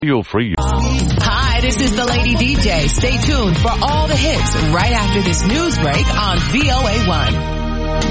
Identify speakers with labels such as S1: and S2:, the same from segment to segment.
S1: Feel free.
S2: Hi, this is the Lady DJ. Stay tuned for all the hits right after this news break on VOA1.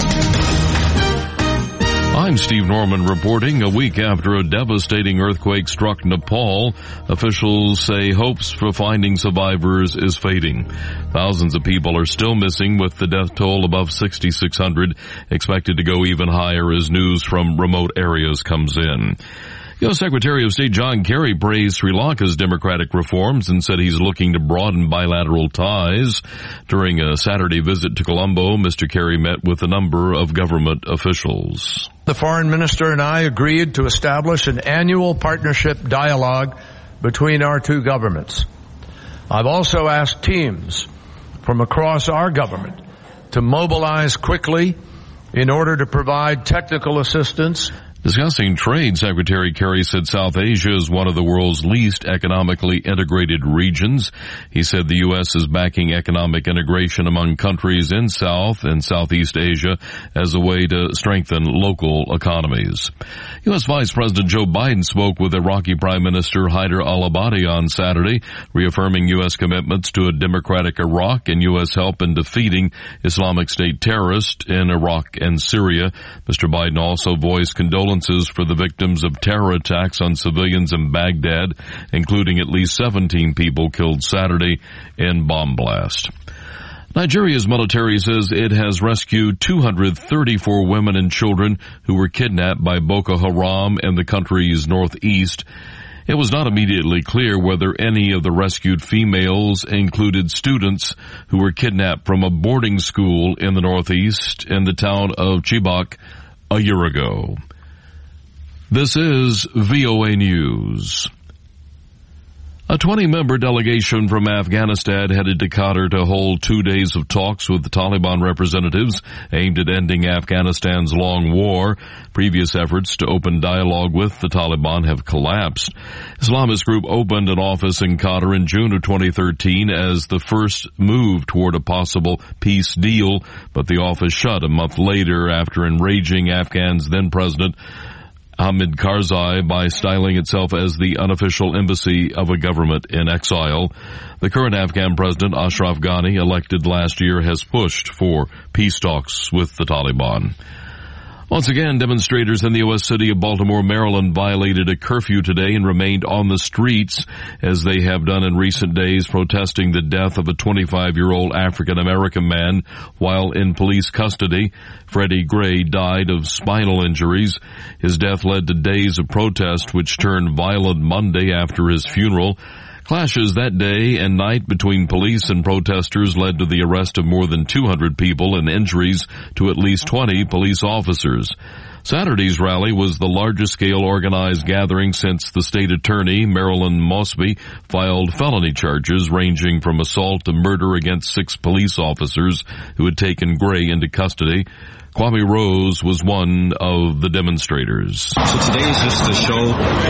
S3: I'm Steve Norman reporting. A week after a devastating earthquake struck Nepal, officials say hopes for finding survivors is fading. Thousands of people are still missing, with the death toll above 6,600, expected to go even higher as news from remote areas comes in. U.S. Secretary of State John Kerry praised Sri Lanka's democratic reforms and said he's looking to broaden bilateral ties. During a Saturday visit to Colombo, Mr. Kerry met with a number of government officials.
S4: The foreign minister and I agreed to establish an annual partnership dialogue between our two governments. I've also asked teams from across our government to mobilize quickly in order to provide technical assistance.
S3: Discussing trade, Secretary Kerry said South Asia is one of the world's least economically integrated regions. He said the U.S. is backing economic integration among countries in South and Southeast Asia as a way to strengthen local economies. U.S. Vice President Joe Biden spoke with Iraqi Prime Minister Haider al-Abadi on Saturday, reaffirming U.S. commitments to a democratic Iraq and U.S. help in defeating Islamic State terrorists in Iraq and Syria. Mr. Biden also voiced condolences for the victims of terror attacks on civilians in Baghdad, including at least 17 people killed Saturday in bomb blast. Nigeria's military says it has rescued 234 women and children who were kidnapped by Boko Haram in the country's northeast. It was not immediately clear whether any of the rescued females included students who were kidnapped from a boarding school in the northeast in the town of Chibok a year ago. This is VOA News. A 20-member delegation from Afghanistan headed to Qatar to hold 2 days of talks with the Taliban representatives aimed at ending Afghanistan's long war. Previous efforts to open dialogue with the Taliban have collapsed. Islamist group opened an office in Qatar in June of 2013 as the first move toward a possible peace deal, but the office shut a month later after enraging Afghan's then-president Hamid Karzai by styling itself as the unofficial embassy of a government in exile. The current Afghan president, Ashraf Ghani, elected last year, has pushed for peace talks with the Taliban. Once again, demonstrators in the U.S. city of Baltimore, Maryland, violated a curfew today and remained on the streets, as they have done in recent days, protesting the death of a 25-year-old African-American man while in police custody. Freddie Gray died of spinal injuries. His death led to days of protest, which turned violent Monday after his funeral. Clashes that day and night between police and protesters led to the arrest of more than 200 people and injuries to at least 20 police officers. Saturday's rally was the largest scale organized gathering since the state attorney, Marilyn Mosby, filed felony charges ranging from assault to murder against 6 police officers who had taken Gray into custody. Kwame Rose was one of the demonstrators.
S5: So today is just to show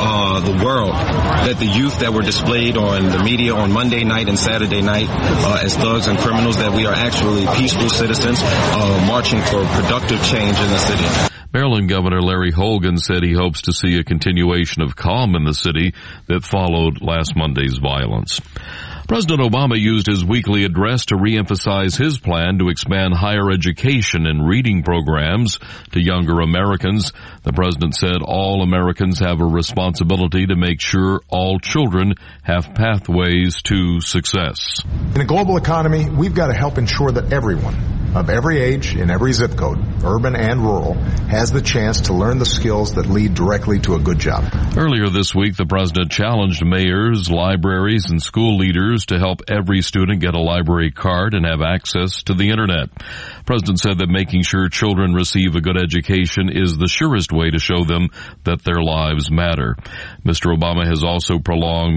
S5: the world that the youth that were displayed on the media on Monday night and Saturday night as thugs and criminals, that we are actually peaceful citizens marching for productive change in the city.
S3: Maryland Governor Larry Hogan said he hopes to see a continuation of calm in the city that followed last Monday's violence. President Obama used his weekly address to reemphasize his plan to expand higher education and reading programs to younger Americans. The president said all Americans have a responsibility to make sure all children have pathways to success.
S6: In a global economy, we've got to help ensure that everyone of every age in every zip code, urban and rural, has the chance to learn the skills that lead directly to a good job.
S3: Earlier this week, the president challenged mayors, libraries, and school leaders to help every student get a library card and have access to the internet. The president said that making sure children receive a good education is the surest way to show them that their lives matter. Mr. Obama has also proposed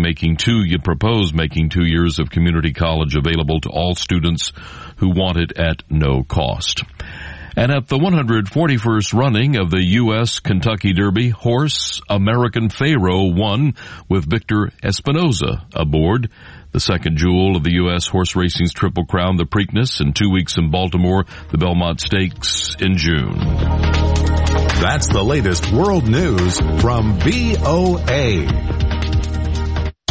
S3: making 2 years of community college available to all students who want it at no cost. And at the 141st running of the U.S. Kentucky Derby, horse American Pharoah won with Victor Espinoza aboard. The second jewel of the U.S. horse racing's Triple Crown, the Preakness, in 2 weeks in Baltimore, the Belmont Stakes in June.
S7: That's the latest world news from VOA.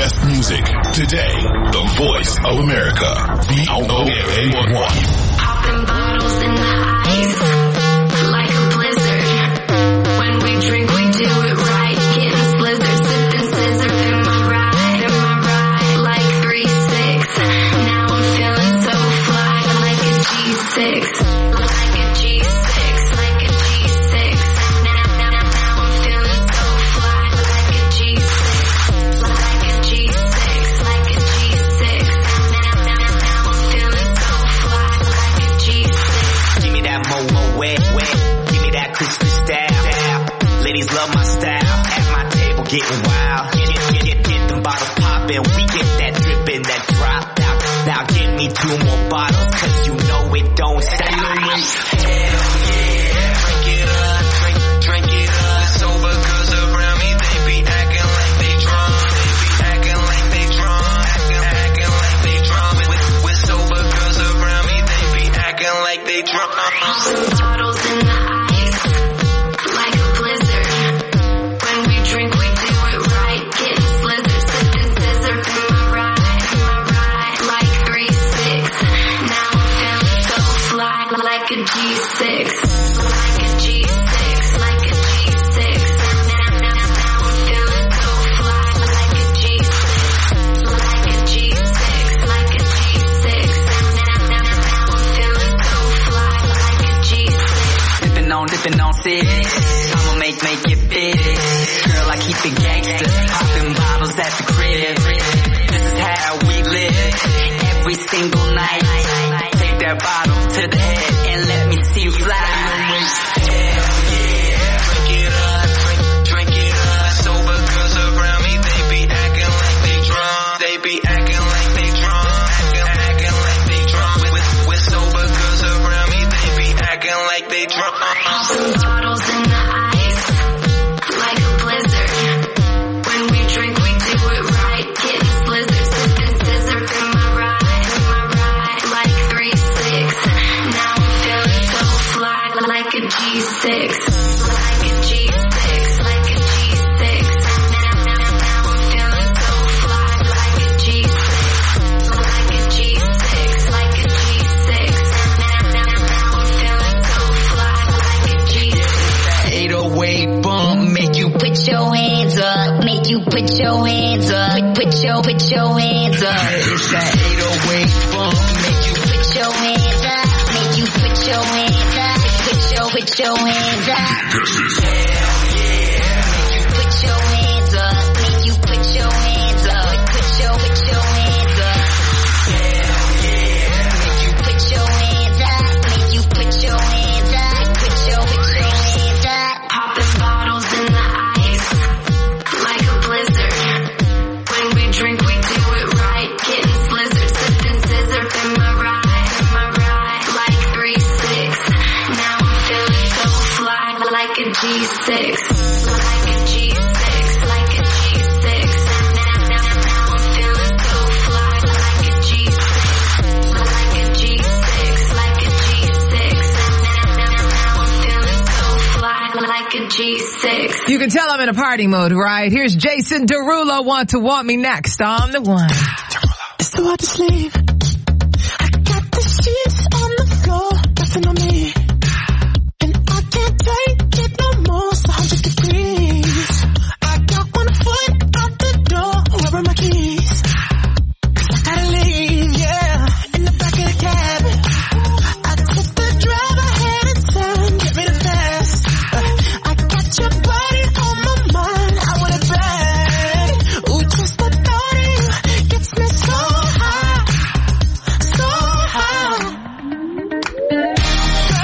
S1: best music today. The voice of America. VOA1.
S7: Popping bottles in the ice like a blizzard. When we drink, we do it right. Getting slizzard, sipping scissor in my ride, like 3-6. Now I'm feeling so fly, like a G6, like a G6, like a G6. Now I'm feeling so fly, like a G6, like a G6, like a G6. Now I'm feeling so fly, like a G6.
S8: Give me that mo wet. Give me that crispy style. Ladies love my style. At my table getting wild. Get them bottles poppin'. We get that drippin', that drop out. Now give me 2 more bottles, cause you know it don't stop. Hell yeah. Drink it up. Drink it up. Sober girls around me, they be acting like they drunk. Acting like they drunk. With sober girls around me, they be acting like they drunk.
S7: Bottles in the ice like a blizzard. When we drink, we do it right. Getting slizzard, sipping scissor in my ride, like 3-6. Now I'm feeling so fly, like a G6, like a G6, like a G6. Now I'm feeling so fly, like a G6, like a G6, like a G6. Now I'm feeling so fly, like a G6.
S8: Dipping on six. I'ma make it fit. Girl, I keep it gangsta. Popping bottles at the crib. This is how we live. Every single night. Take that bottle to the head and let me see you fly. Hell yeah. Drink it up. Drink it up. Sober girls around me, they be acting like they drunk. They be acting like they drunk. Acting like they drunk. With sober girls around me, they be acting like they drunk.
S7: Bottles in the ice like a blizzard. When we drink, we do it right. Getting slizzard, sipping scissor in my ride, like 3-6. Now I'm feeling so fly, like a G6, like a G6, like a G6. Now I'm feeling so fly, like a G6, like a G6, like a G6. Now I'm feeling so fly, like a G6.
S8: 808 bump, make you
S7: Put your hands up, make you put your hands up, put your hands up.
S8: It's that 808 bump, make you
S7: Put your hands up, make you put your hands up, put your hands up.
S8: hell yeah.
S7: Make you put your hands up, make you put your hands up, put your hands up.
S8: Hell yeah.
S7: Make you put your hands up, make you put your hands up, put your hands up. Popping bottles in the ice like a blizzard. When we drink, we do it right. Getting slizzard, sipping scissor in my ride, like 3-6. Now I'm feeling so fly, like a G6, like a G6, like a G6. Now I'm feeling so fly, like a G6, like a G6, like a G6. Now I'm feeling so fly, like a G6.
S2: You can tell I'm in a party mode, right? Here's Jason Derulo, Want to Want Me Next on the one.
S9: It's too hard to sleep. I got the sheets on the floor, nothing on me. And I can't take it no more, it's 100 degrees. I got 1 foot out the door, where are my keys? 'Cause I gotta leave, yeah, in the back of the cab. I took the drive ahead of time, get me the fast. I got your body on my mind, I want it bad. Ooh, just the thought of you gets me so high, so high.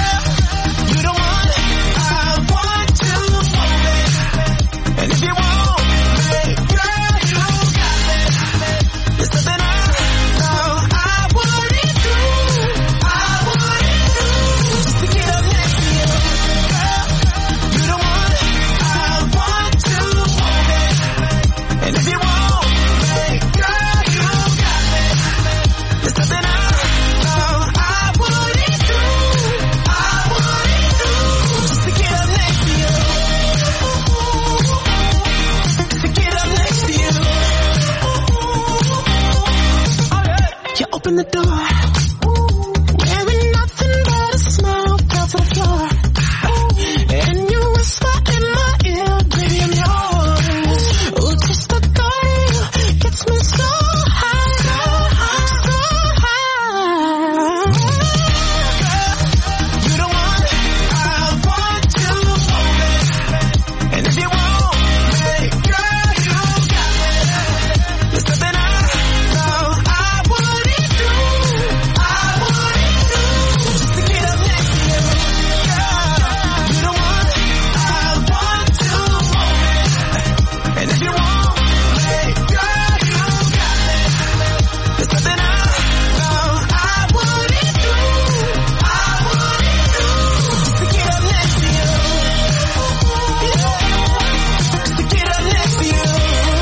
S9: open the door. Wearing nothing but a smile, fell to the floor. And you whisper in my ear, baby, I'm yours. Ooh, just the thought of you gets me so high, so high.
S8: You the one I want to hold me. And if you want me, girl, you got me. There's something I know I wouldn't do. Just to get up next to you. Girl, you the one I want to hold me. And if you want me, girl, you got me. There's something I know I wouldn't do. Just to get up next to you. Just to get up next to you.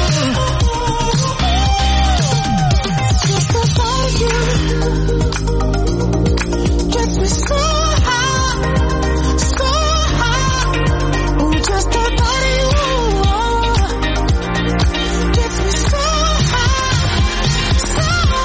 S9: Just the thought of you gets me so high, so high. Ooh, just the thought of you gets me so high, so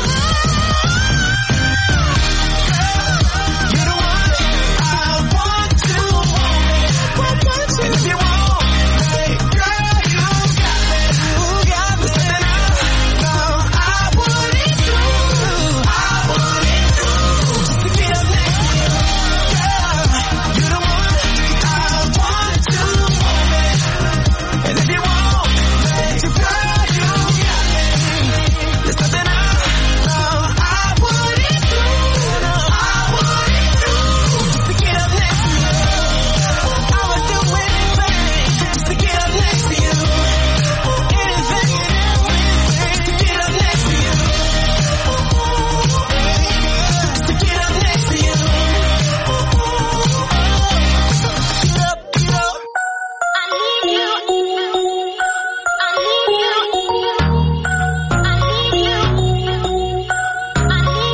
S9: high.
S8: You the one I want to hold me. And if you want me, girl, you got me. There's something I know I wouldn't do. Just to get up next to you. Girl, you the one I want to hold me. And if you want me, girl, you got me. There's something I know I wouldn't do. Just to get up next to you. I would do anything just to get up next to you. Anything and everything to get up next to you. Just to get up next to you. Get up, get up.
S7: I need you. I need you. I need you. I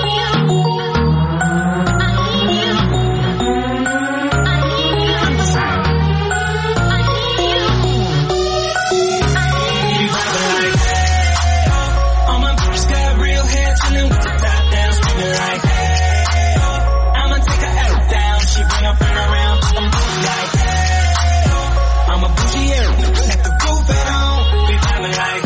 S8: All my bitches got real hair, chillin' with the top down, screaming like, hey, I'ma take her out down. She bring her friend around, I'm like, I'm a bougie air, let the roof at home. We vibing like,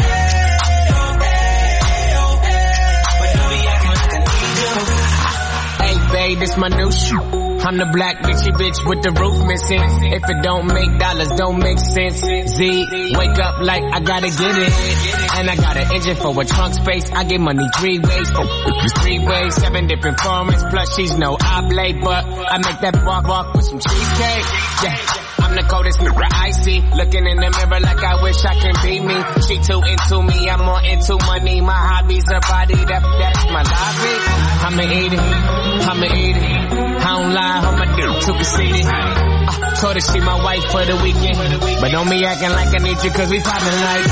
S8: but don't be acting like I need you.
S10: Hey babe, this my new shoe. I'm the black bitchy bitch with the roof missing. If it don't make dollars, don't make sense. Z, wake up like I gotta get it. And I got an engine for a trunk space. I get money 3 ways. 3 ways, 7 different formats. Plus she's no oblate, but I make that walk with some cheesecake. Yeah. I'm the coldest nigga I see. Looking in the mirror like I wish I can be me. She too into me, I'm more into money. My hobby's her body, that's my lobby. I'ma eat it, I'ma eat it. I don't lie, hold my dick too conceited. Told her she my wife for the weekend. But don't be acting like I need you cause we poppin' like.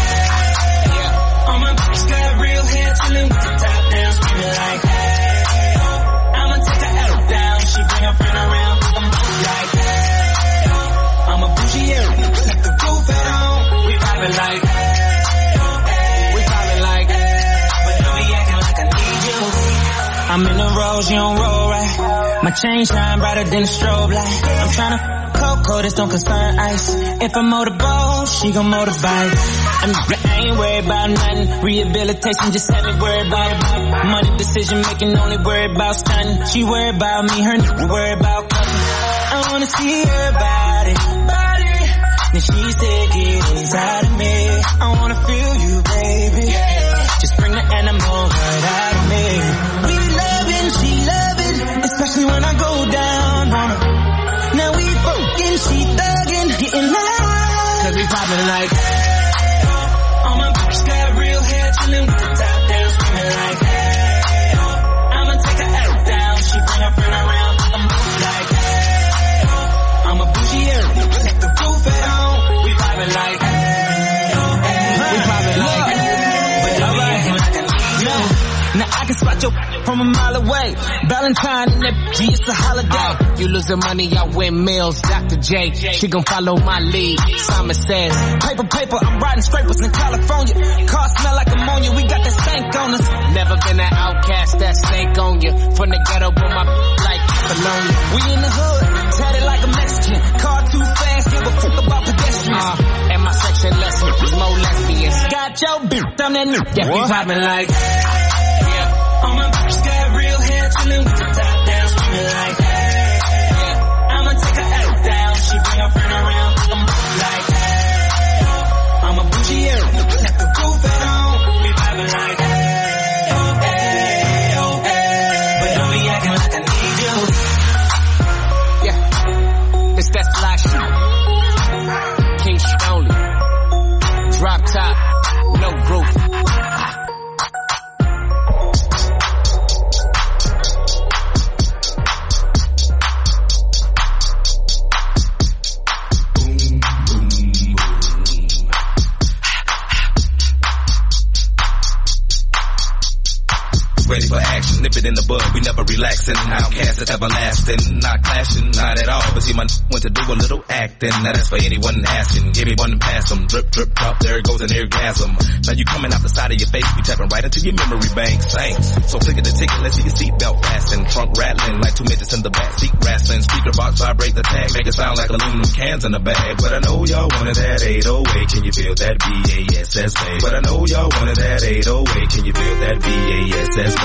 S8: All my bitches got real hair, chillin' with the top down, screaming like, hey, I'ma take her out down. She bring her friend around, I'm like, hey, I'm a bougie air, let the roof at home. We vibing like, we vibing like, but don't be acting like I need you. I'm in the rose, you don't roll right. My chain shine brighter than a strobe light. I'm tryna cocoa, this don't concern ice. If I motorboat, she gon' motorbike. I ain't worried about nothing. Rehabilitation, just haven't worried about it. Money decision making, only worried about stunning. She worried about me, her nigga worried about cutting. I wanna see her body. Then she said, get inside of me. I wanna feel you, baby. Just bring the animal right out of me. We loving, she loving, especially when I go down on her. Now we fucking, she thugging, getting loud. Cause we poppin' like, all my bitches got real hair, chillin' with the top down, screaming like, hey, I'ma take her out down. She bring her friend around, I'm like, hey, I'm a bougie air, let the roof at home. We vibing like, we poppin' like, but don't be acting like I need you. Now I can spot your from a mile away. Valentine and that G, it's a holiday.
S10: You losing money, I win meals. Dr. J, she gon' follow my lead. Simon says,
S8: Paper, I'm riding scrapers in California. Car smell like ammonia, we got that stank on us.
S10: never been an outcast, It's that stank on you. From the ghetto, but my like Bologna.
S8: We in the hood, tatted like a Mexican. Car too fast, give a fuck about pedestrians.
S10: And my section lesson is more lesbians. Got your bitch, I'm that new. Yeah, we poppin' like.
S8: Yeah. All my bitches got real hair, chillin' with the top down, screamin' like. I'ma take her out down. She bring her friend around, I'm like. I'm a bougie, let the roof at home. We vibing like. But don't be acting like I need you.
S10: Yeah, it's that fly shit. King Stoney. Drop top, no roof.
S5: Ready for action, nip it in the bud, we never relaxing. Outcast is everlasting, not clashing, not at all. But see, my went to do a little acting. Now that's for anyone asking. Give me one and pass them. Drip, drip, drop, there goes an orgasm. Now you coming out the side of your face, we tapping right into your memory bank. Thanks. So click at the ticket, let's see your seatbelt fasten. Trunk rattling like 2 midgets in the back seat wrestling. Speaker box vibrate the tag, make it sound like aluminum cans in a bag. But I know y'all wanted that 808, can you feel that BASS bass? But I know y'all wanted that 808, can you feel that BASS bass?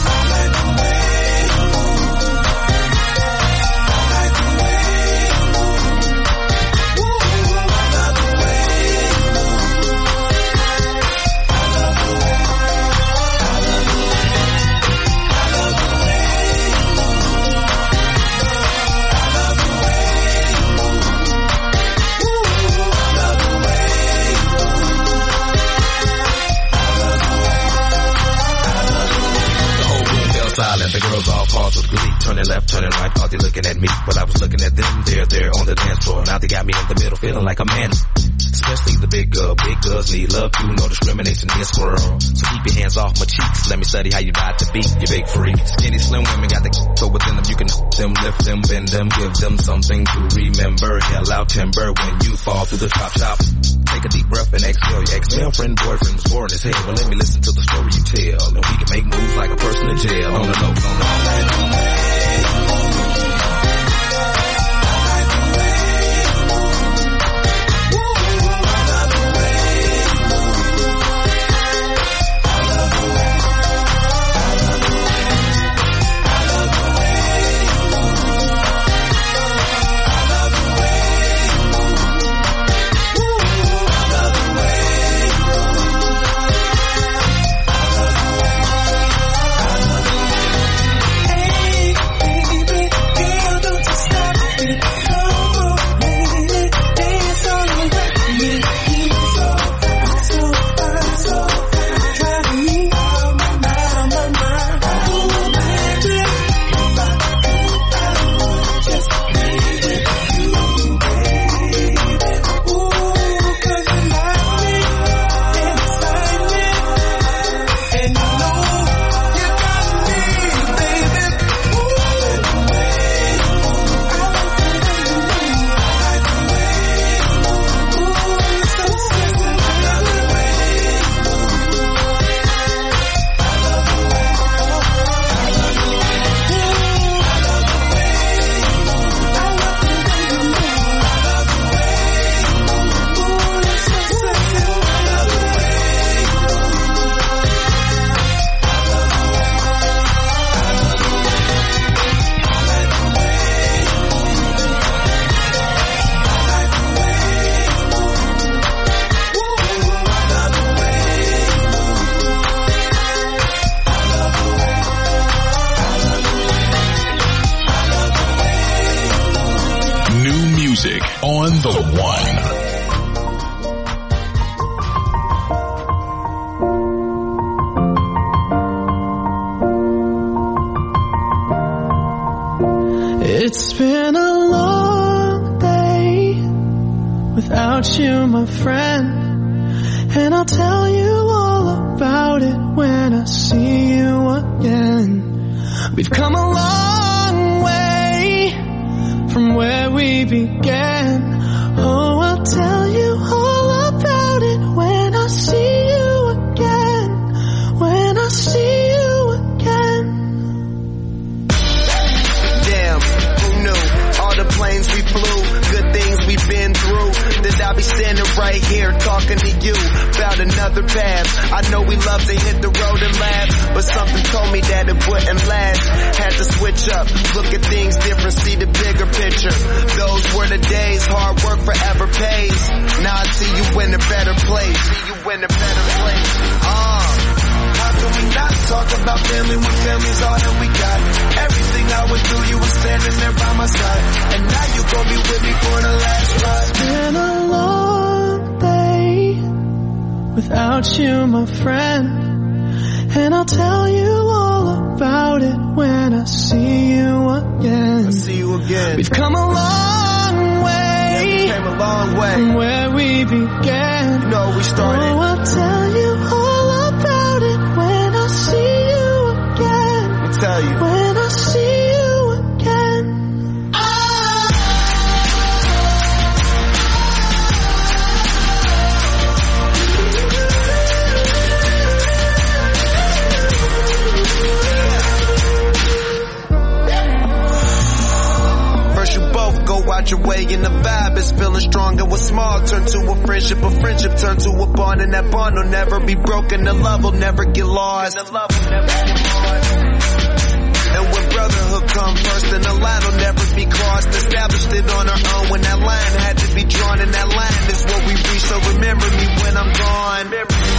S5: The girls all paused with glee, turning left, turning right, thought they looking at me, but I was looking at them, they're on the dance floor, now they got me in the middle, feeling like a man, especially the big girls need love too, no discrimination in this world, so keep your hands off my cheeks, let me study how you ride to beat, you big freak, skinny slim women got the so within them, you can them, lift them, bend them, give them something to remember, hell out timber when you fall through the chop shop. Take a deep breath and exhale. Your ex-girlfriend, boyfriend was boring as hell. Well, let me listen to the story you tell. And we can make moves like a person in jail. On the low, on the
S1: On the One.
S9: It's been a long day without you, my friend, and I'll tell you all about it when I see you again. We've come a long way from where we began. Oh, I'll tell you all about it when I see you again. When I see you again.
S11: talking to you about another path. I know we love to hit the road and laugh, but something told me that it wouldn't last. Had to switch up, look at things different, see the bigger picture. Those were the days, hard work forever pays. Now I see you in a better place. How can we not talk about family when family's all that we got? Everything I went through, you were standing there by my side, and now you gon' be with me for the last ride.
S9: It's been a long day without you, my friend, and I'll tell you all about it when I see you again. We've come a long way, from where we began.
S11: You know we started.
S9: Oh, I'll tell you all about it when I see you again.
S11: Let me tell you.
S9: When I see you again.
S11: First you both go out your way and the vibe is feeling strong, and what's small turn to a friendship turn to a bond, and that bond will never be broken, the love will never get lost. And when brotherhood come first, then the line will never be crossed. Established it on our own when that line had to be drawn, and that line is what we reach, so remember me when I'm gone.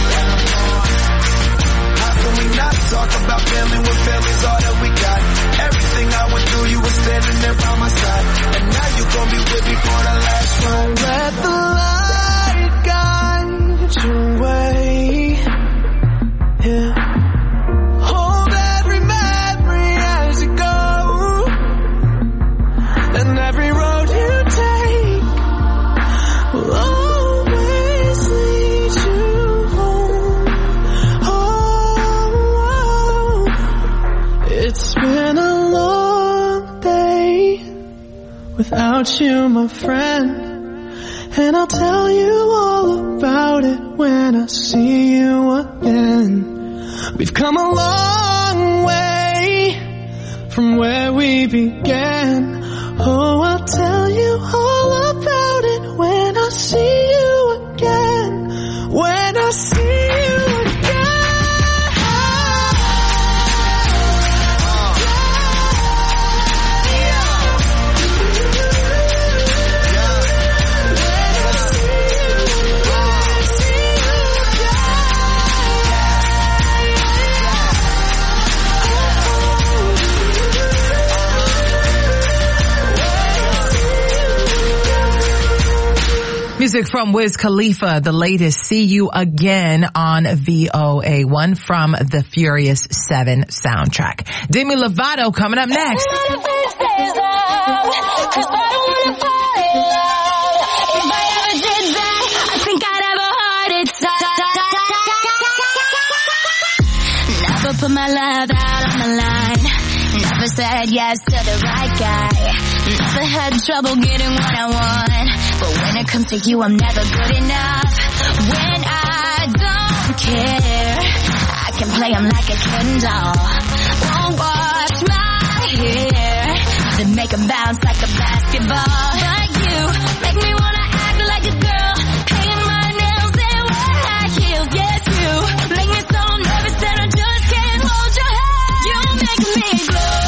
S11: How can we not talk about family when family's all that we got? Everything I went through, you were standing there by my side, and now you gon' be with me for the last ride.
S9: Let the light guide your way. Yeah. Hold every memory as you go, and every road you take will always lead you home. Oh, it's been a long day without you, my friend, and I'll tell you all about it when I see you again. We've come a long way from where we began. Oh, I'll tell you all about it when I see you again. When I see you again.
S2: Music from Wiz Khalifa, the latest See You Again on VOA1 from the Furious 7 soundtrack. Demi Lovato coming up next.
S7: Never put my love out on the line. Never said yes to the right guy. Never had trouble getting what I want. But when it comes to you, I'm never good enough. When I don't care, I can play him like a Ken doll. Won't wash my hair, then make him bounce like a basketball. But you make me wanna act like a girl, paint my nails and wear high heels. Yes, you make me so nervous that I just can't hold your hand. You make me glow.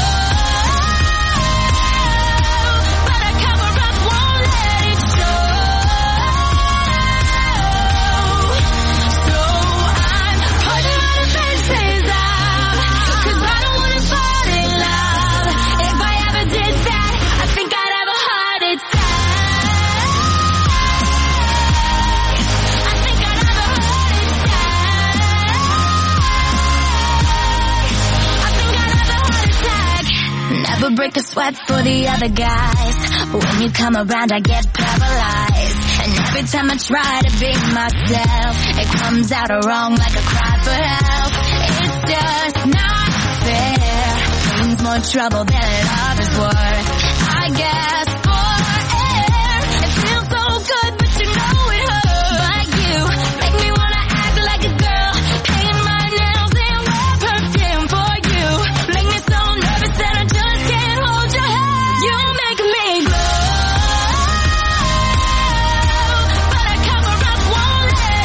S7: Never break a sweat for the other guys. When you come around, I get paralyzed. And every time I try to be myself, it comes out wrong like a cry for help. It's just not fair. Means more trouble than love is worth. I guess for air, it feels so good, but you know it hurts. But you make me wanna act like a girl, paint my nails and wear perfume for you. Make me so nervous that I just can't hold your hand. You make me glow, but I cover up, won't let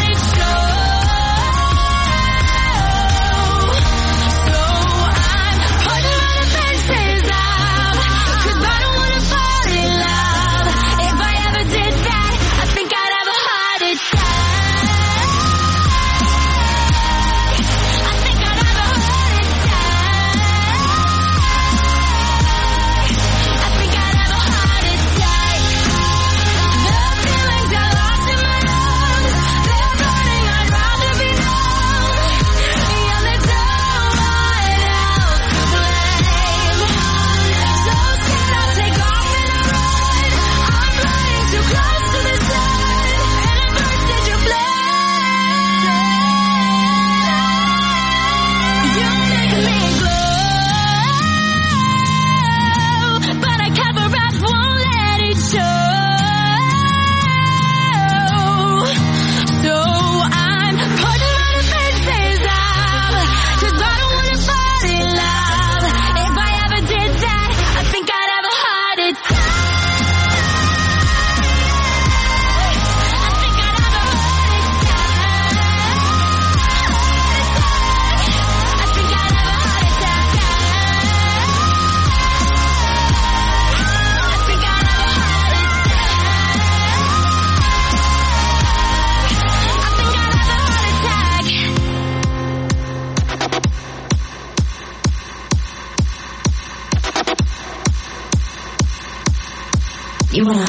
S7: You wanna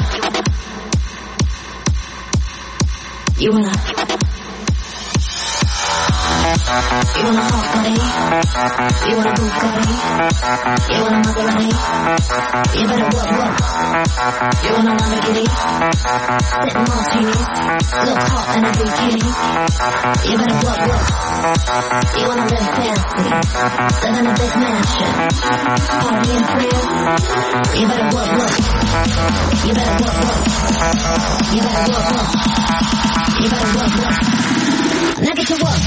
S7: hot body? You wanna Bugatti? You wanna Maserati? You better work. You wanna Lamborghini? Sitting Martinis, look hot in a bikini. You better work. You wanna live fancy, live in a big mansion, party in France. You better work. You better work. You better work. You better work. Now get to work.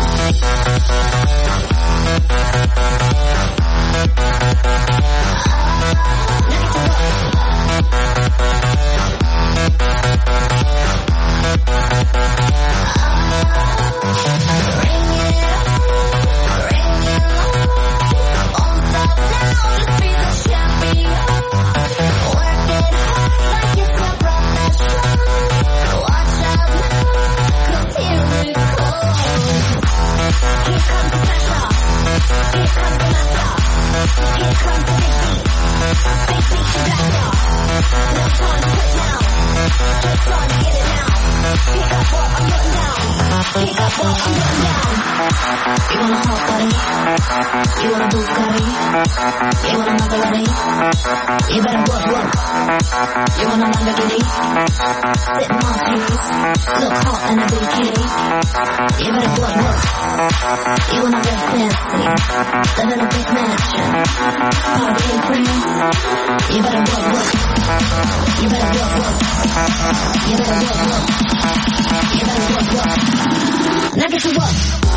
S7: You wanna hot body? You wanna Bugatti? You wanna Maserati? You better work. You wanna Lamborghini? Sitting Martinis, look hot in a bikini. You better work. You wanna live fancy, live in a big mansion, party in France. You better work. You better work. You better work. You better work. Now get to work.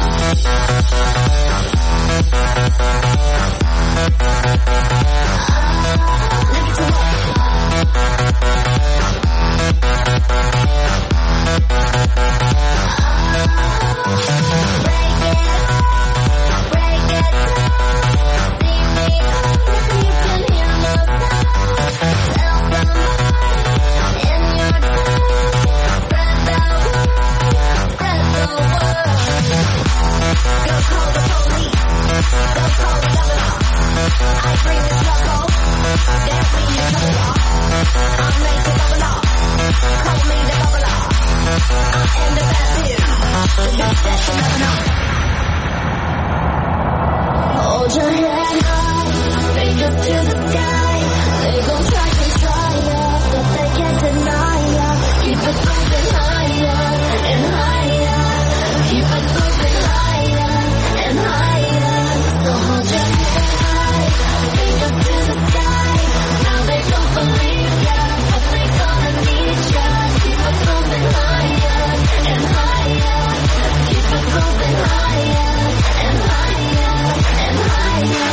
S7: Hold your head high, raise up to the sky. They gon' try to try ya, but they can't deny ya. Keep it moving higher and higher. Keep it moving higher and higher. So hold your head high, raise up to the sky. Now they don't believe ya, but they gonna need ya. Keep it moving higher and higher. Keep it moving higher and higher and higher.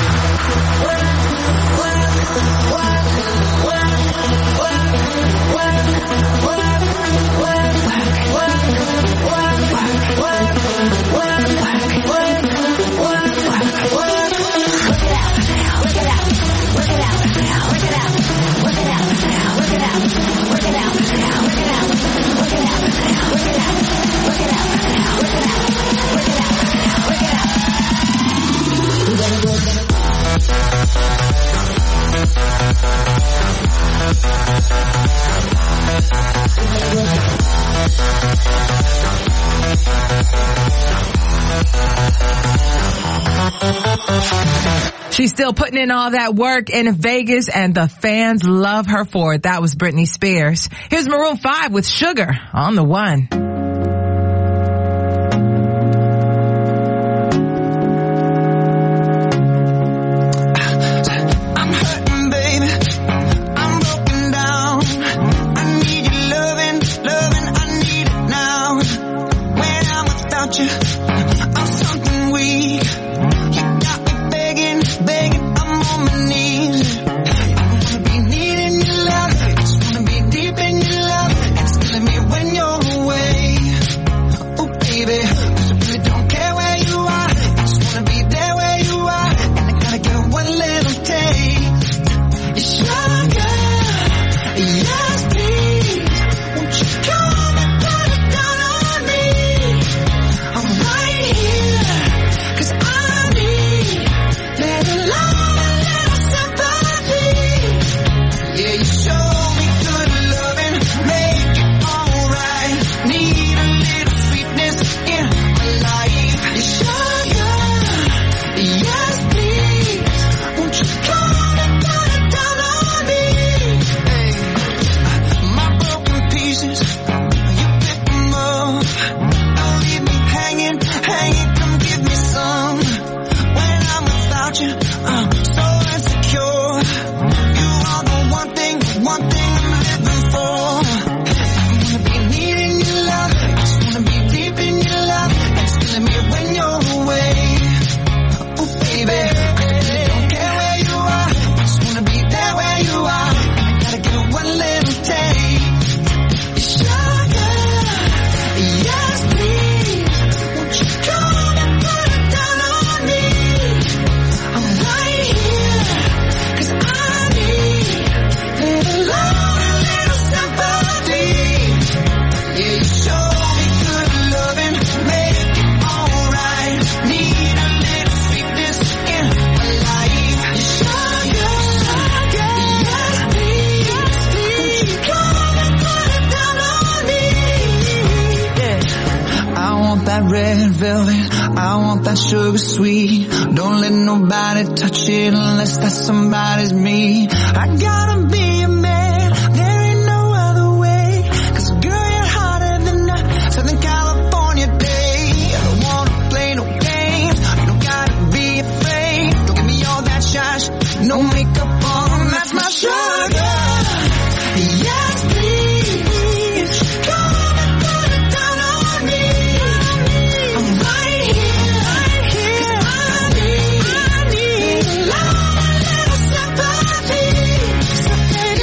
S2: She's still putting in all that work in Vegas, and the fans love her for it. That was Britney Spears. Here's Maroon 5 with Sugar on the one.
S9: Away.
S12: velvet. I want that sugar sweet. Don't let nobody touch it unless that somebody's me. I gotta be a man, there ain't no other way. 'Cause girl, you're hotter than a Southern California day. I don't wanna play no games, you don't gotta be afraid. Don't give me all that shush, no makeup on, that's my sugar. Yes, please, come and put it down on me. I'm right here, 'cause I need a little sympathy. So baby,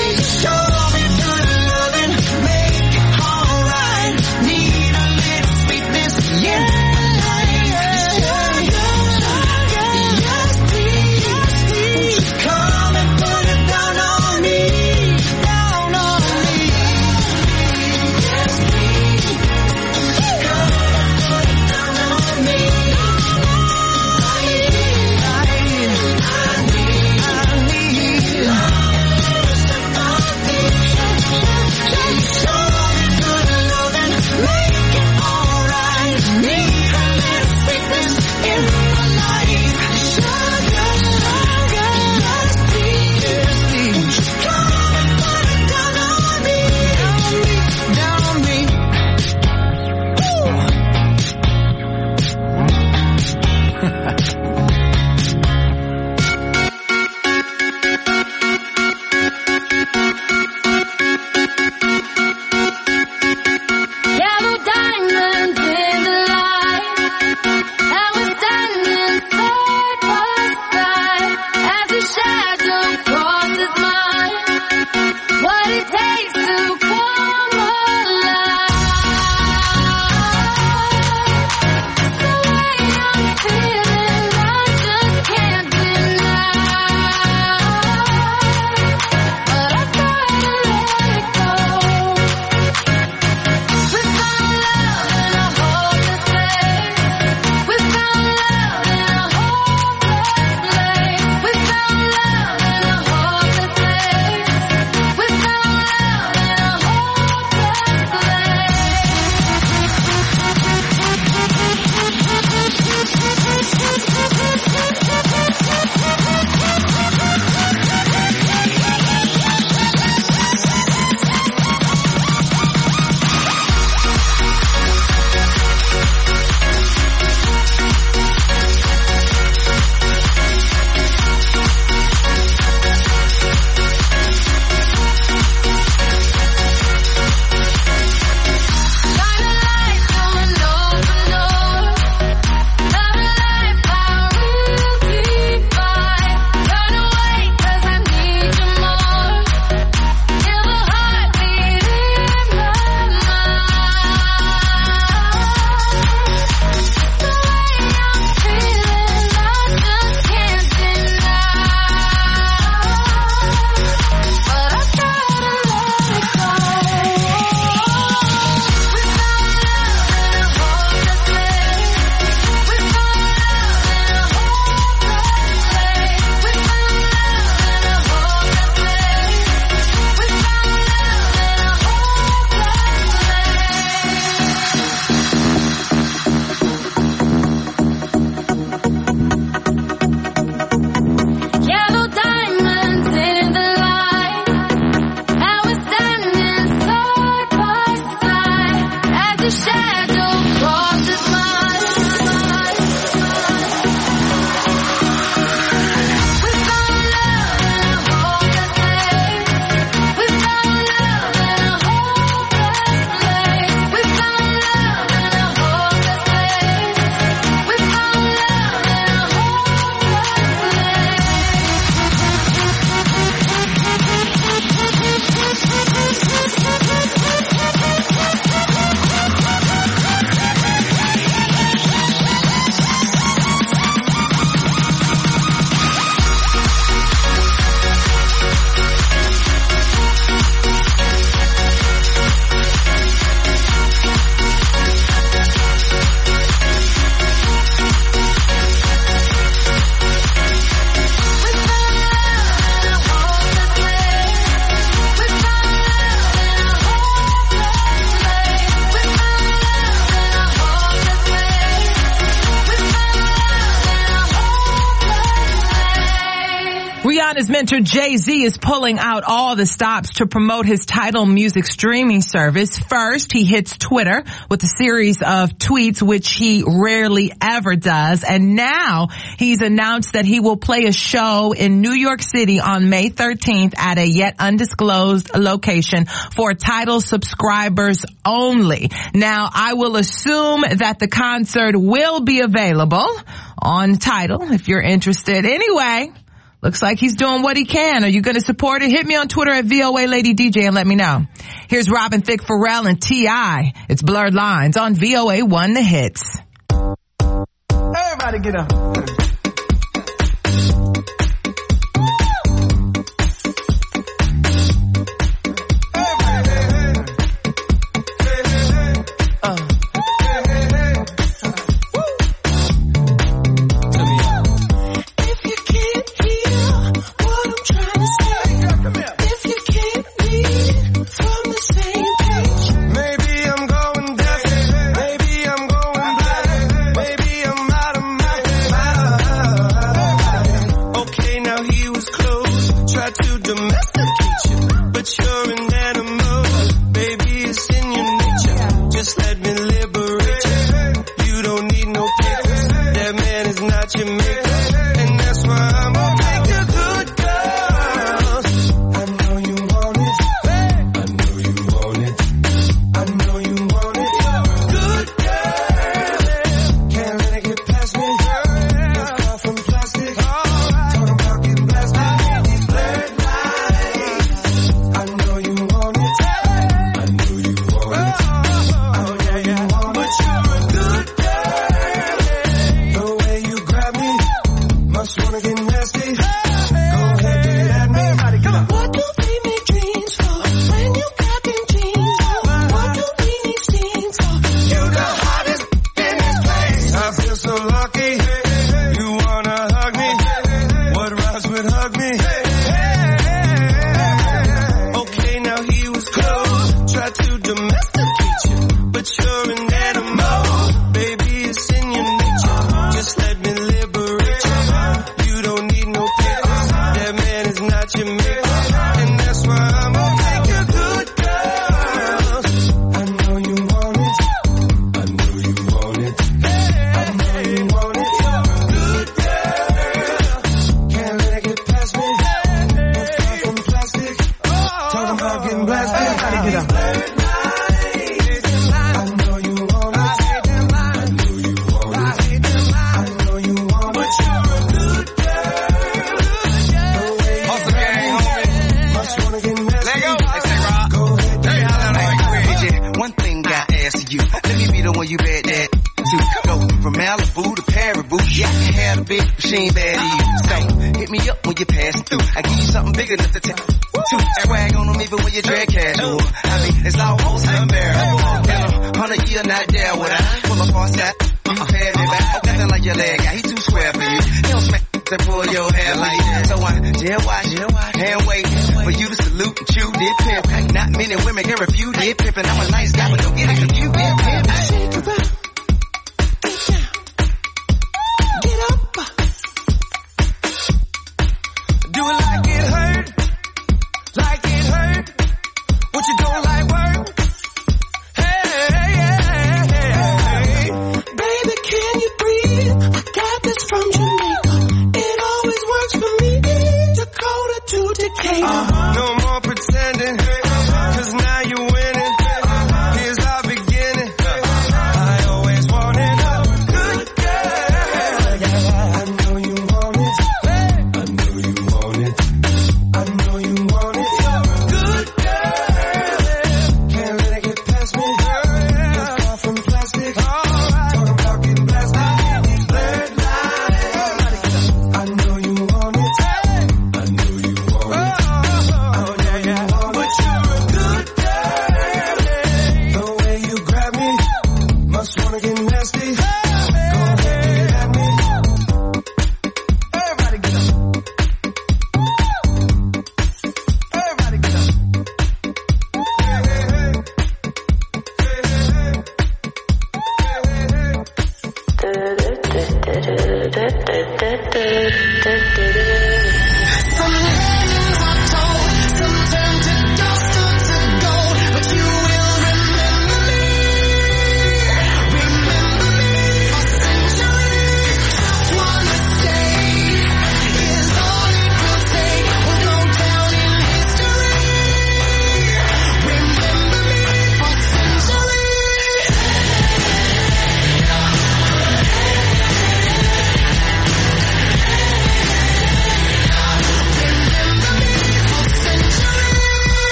S2: Rihanna's mentor Jay-Z is pulling out all the stops to promote his Tidal music streaming service. First, he hits Twitter with a series of tweets, which he rarely ever does. And now he's announced that he will play a show in New York City on May 13th at a yet undisclosed location for Tidal subscribers only. Now, I will assume that the concert will be available on Tidal if you're interested. Anyway, looks like he's doing what he can. Are you going to support it? Hit me on Twitter at VOA Lady DJ and let me know. Here's Robin Thicke, Pharrell, and T.I. It's Blurred Lines on VOA 1 The Hits.
S9: Everybody get up.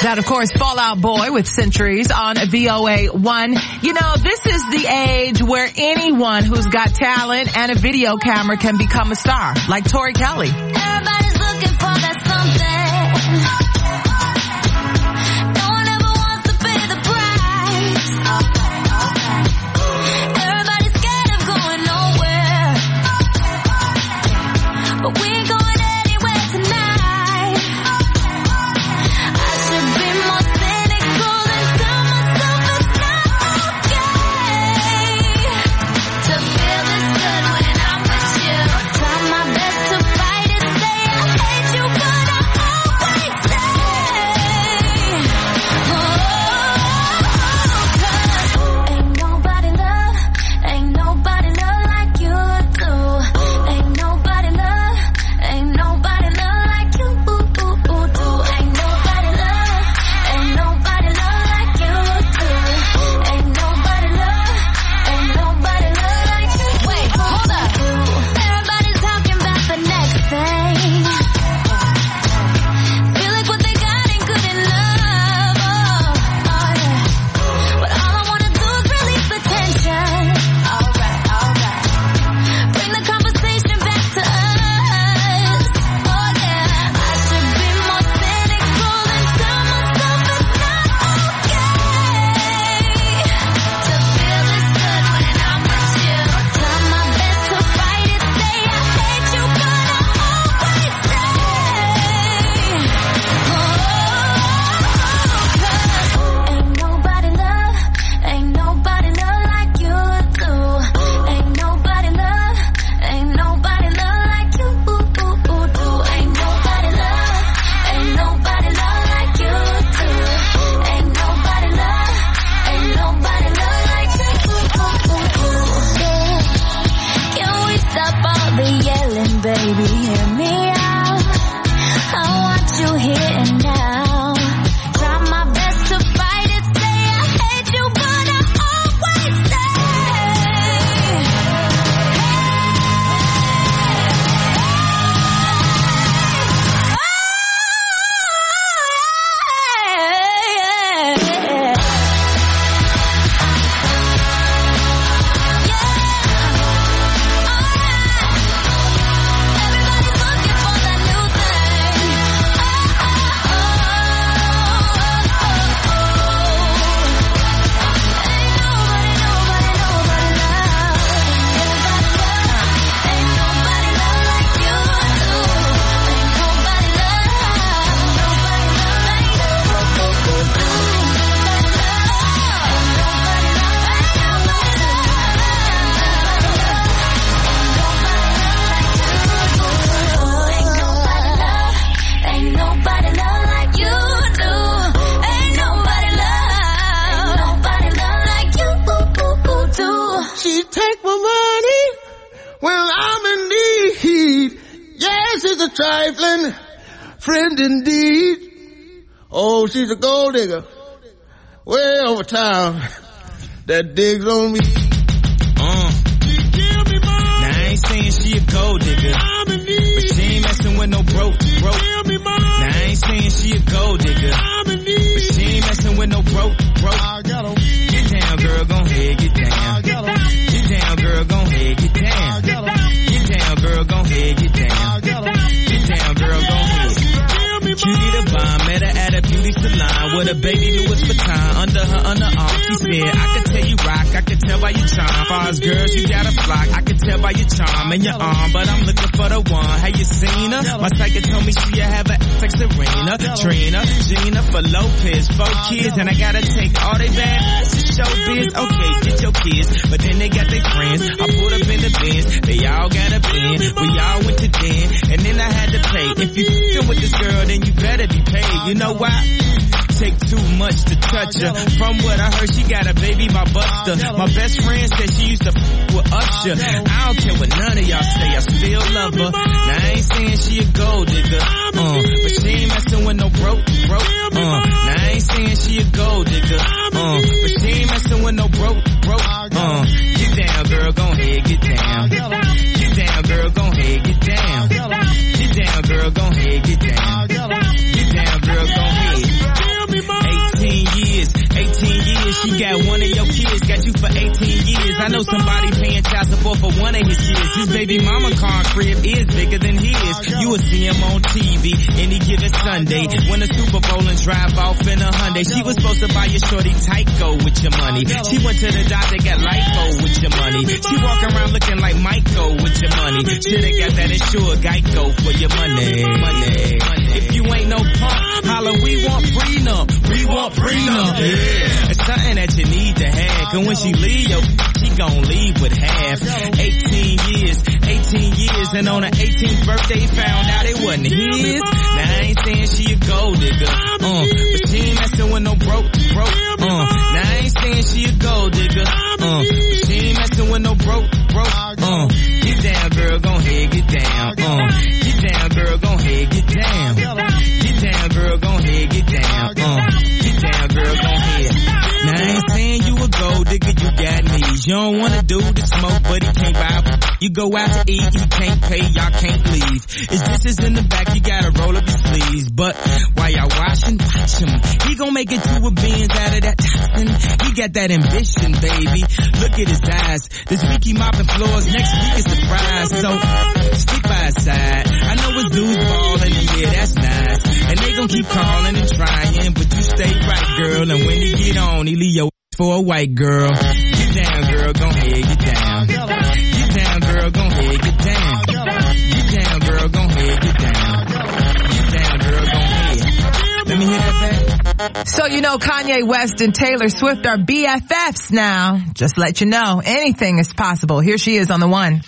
S2: that, of course, Fall Out Boy with Centuries on VOA1. You know, this is the age where anyone who's got talent and a video camera can become a star, like Tori Kelly.
S7: Everybody's looking for that something. No one ever wants to pay the price. Everybody's scared of going nowhere. But we ain't going anywhere tonight. I should be more cynical and tell myself it's not okay to feel this good when I'm with you. Try my best to fight it, say I hate you, but I always stay. Ain't nobody love like you do. Ain't nobody love like you do. Ain't nobody love like you do. Ain't nobody love like you. Wait, hold up. Everybody's talking about the next thing. Feel like what they got ain't good enough. Oh yeah. But all I wanna do is release the tension. Alright. Bring the conversation back to us. Oh yeah. I should be more cynical and tell myself it's not okay to feel this good when I'm with you. Try my best to fight it, say I hate you, but I always stay. Ain't nobody love like you do. Ain't nobody love like you do. Ain't nobody love like you do. Ain't nobody love like you do. Can we stop all the yelling, baby? Hear me out. I want you here and now. Try my best to fight it, say I hate you, but I always stay. Ain't nobody love like you do. Ain't nobody love like you do.
S13: She take my money when I'm in need. Yes, it's a trifling friend indeed. Oh, she's a gold digger way over town that digs on me.
S10: Now I ain't saying she a gold digger, but she ain't messing with no broke. Now I ain't saying she a gold digger, but she ain't messing with no broke. Get down, girl, gon' head, get down. Get down, girl, gon' head, get down. Get down, girl, gon' head, get down. Get down, girl, gon' head. Cutie the bomb, met her at a beauty salon with a baby Louis Vuitton under her underarm. She said, I could tell you rock, I could tell by your charm. Far as girls, you got a flock, I could tell by your charm and your arm, but I'm looking for the one. Have you seen her? My psychic told me she have a like Serena, Trina, Gina for Lopez, 4 kids, and I gotta take all they bad to showbiz. Okay, get your kids, but then they got their friends. I pulled up in the Benz, they all got a bin. We all went to den, and then I had to pay. If you f***ing with this girl, then you better be paid. You know why? Take too much to touch her. From what I heard, she got a baby by Buster. My best friend said she used to f*** with Usher. I don't care what none of y'all say, I still love her. Now I ain't saying she a gold digger, but she ain't messing with no broke. Now I ain't saying she a gold digger, but she ain't messing with no broke. Get down, girl, gon' head, get down. Get down, girl, gon' head, get down. Get down, girl, gon' head, get down. Get down, girl, gon' head. kids, got you for 18 years. I know somebody paying child support for one of his kids. His baby mama car crib is bigger than his. You will see him on TV any given Sunday. Win a Super Bowl and drive off in a Hyundai. She was supposed to buy your shorty Tyco with your money. She went to the doctor, got Lyco with your money. She walk around looking like Michael with your money. Shoulda got that insured Geico for your money. If you ain't no punk, holla, we want prenup. We want prenup. Yeah. It's something that you need to have. Cause when she leave, she gon' leave with half. 18 years, and on her 18th birthday found out it wasn't his. Now I ain't saying she a gold digger, but she ain't messing with no broke. Now I ain't saying she a gold digger, but she ain't messing with no broke. Get down, girl, gon' head, get down. Get down, girl, gon' head, get down. Get down, girl, gon' head, get down. Get down, girl, gon' head. Now I ain't saying you a gold digger, you got needs. You don't wanna do the smoke, but he can't buy. You go out to eat, he can't pay, y'all can't leave. His dishes in the back, you gotta roll up your sleeves. But while y'all washing, watch him. He gon' make it to a beans out of that toxin. He got that ambition, baby. Look at his eyes. This week he mopping floors, next week is surprise. So stick by his side. I know his dudes ballin', and yeah, that's nice. And they gon' keep calling and trying, but you stay right, girl. And when he get on, he leave your for a white girl. Get down, girl, gon' head, get down. Get down, girl, gon' head, get down. Get down, girl, gon' head, get down. Get down, girl, gon' head. Let me hear that back.
S2: So you know Kanye West and Taylor Swift are BFFs now. Just let you know, anything is possible. Here she is on the one.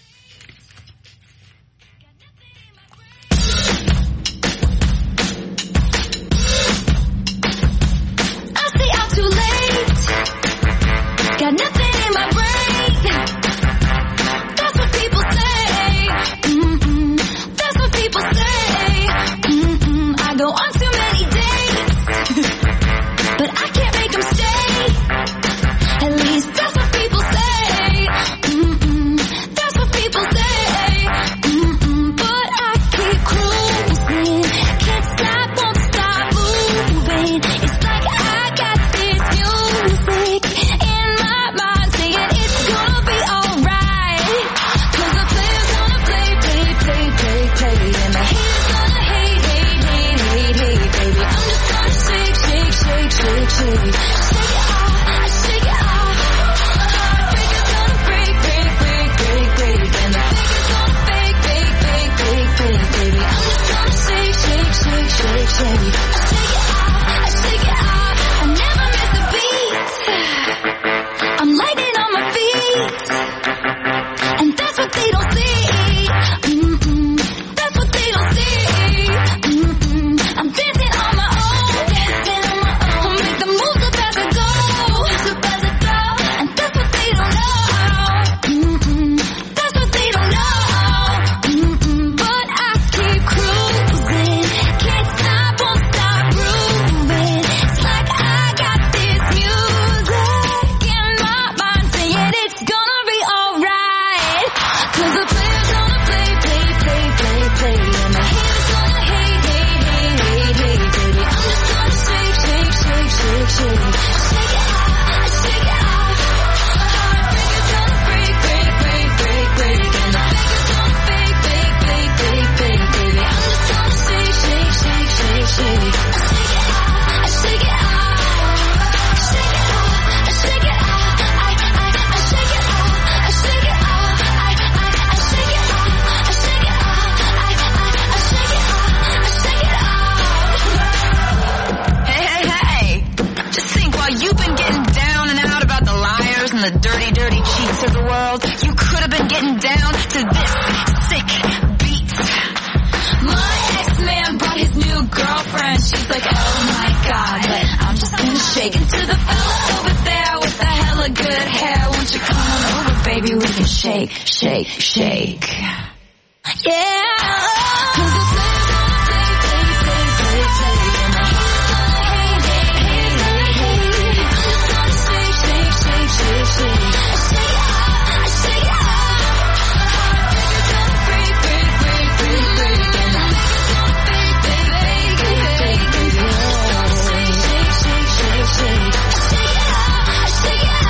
S7: Got nothing in my brain. That's what people say. That's what people say. I go on too many dates, but I can't make them stay. At least that's what people say. That's what people say. But I keep cruising. Can't stop, won't stop moving. It's like I got this music in my mind saying it's gonna be alright. Cause the players gonna play. And the haters gonna hate. Baby, I'm just gonna shake. Shake it off, shake it off. Heartbreakers gonna break. And the fakers gonna fake. Baby, I'm just gonna shake. Shake it off. I never miss a beat. I'm lightning on my feet, and that's what they don't see. That's what they don't see. I'm dancing on my own. Make the moves about to go. And that's what they don't know. That's what they don't know. But I keep cruising. Can't stop, won't stop grooving. It's like I got this music in my mind saying it's gonna be alright. Cause the players gonna play. And the haters gonna hate. Baby, I'm just gonna shake. Shake it off. Heartbreakers gonna break. And the fakers gonna fake. Baby, I'm just gonna shake it off. Shake it off. I shake it off. I shake it off. I shake it off. I shake it off. I shake it off. Hey. Just think, while you've been getting down and out about the liars and the dirty cheats of the world, you could have been getting down to this sick beat. My ex-man brought his new girlfriend. She's like, oh my God, but I'm just gonna shake into the fella over there with the hella good hair. Won't you come on over, baby? We can shake. Yeah. Cause the players gonna play. And the haters gonna hate. I'm just gonna shake. I shake it off. Heartbreakers gonna break. And the fakers gonna fake. Baby, I'm just gonna shake. I shake it off.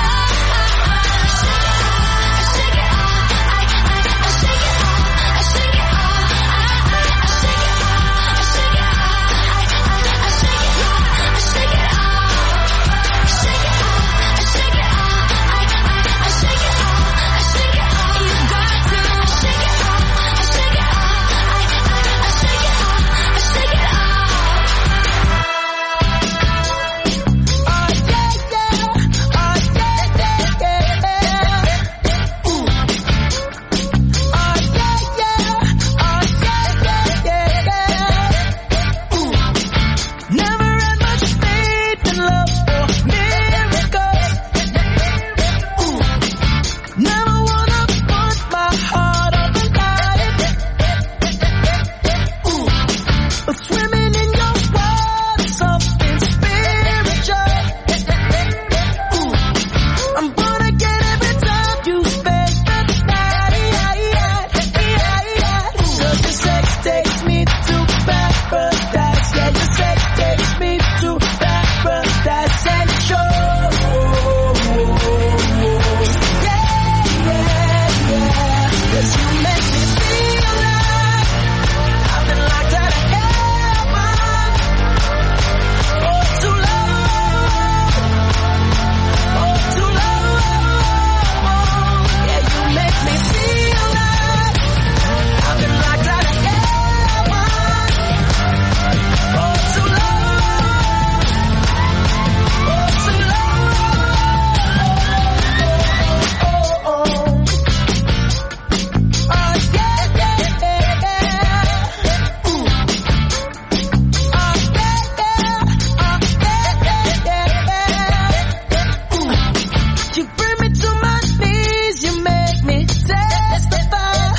S9: You bring me to my knees, you make me testify.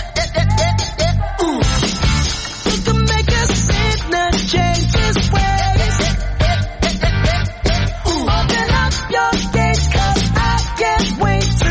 S9: You can make a sinner change his ways. Open up your gates, 'cause I can't wait